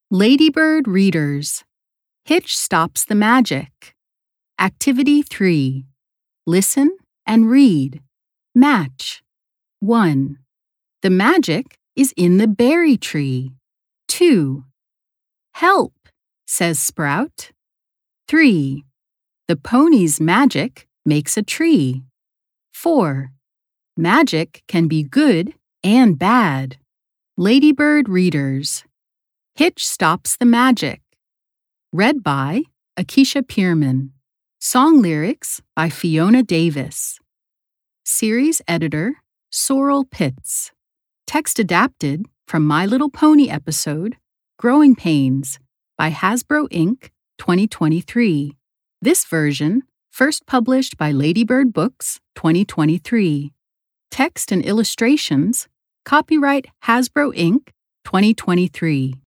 Ladybird Readers. Hitch Stops the Magic. Activity 3. Listen and read. Match. 1. The magic is in the berry tree. 2. Help, says Sprout. 3. The pony's magic makes a tree. 4. Magic can be good and bad. Ladybird Readers. Hitch Stops the Magic. Read by Akeisha Pierman. Song lyrics by Fiona Davis. Series editor Sorrel Pitts. Text adapted from My Little Pony episode Growing Pains by Hasbro Inc. 2023. This version first published by Ladybird Books 2023. Text and illustrations copyright Hasbro Inc. 2023.